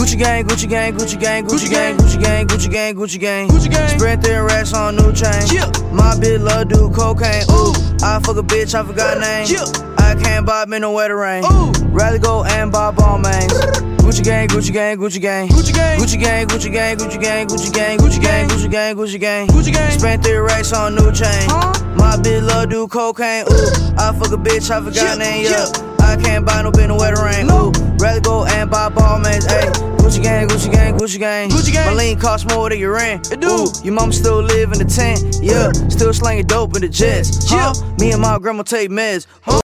Gucci gang, Gucci gang, Gucci gang, Gucci gang, Gucci gang, Gucci gang, Gucci gang, Gucci gang. Spread their racks on new chain. My bitch love do cocaine. Ooh, I fuck a bitch, I forgot name. I can't buy me no wetter rain. Rather go and buy ball mains. Gucci gang, Gucci gang, Gucci gang, Gucci gang, Gucci gang, Gucci gang, Gucci gang, Gucci gang, Gucci gang, Gucci gang, Gucci gang, Gucci gang. Spent 3 racks on new chain. My bitch love do cocaine. Ooh, I fuck a bitch, I forgot name. Yeah, I can't buy no bitch no wetter rain. Ooh, rather go and buy ball mains. Ayy, Gucci gang, Gucci gang, Gucci gang, Gucci gang. My lean cost more than your rent. Ooh, your mama still live in the tent. Yeah, still slanging dope in the jets. Me and my grandma take meds.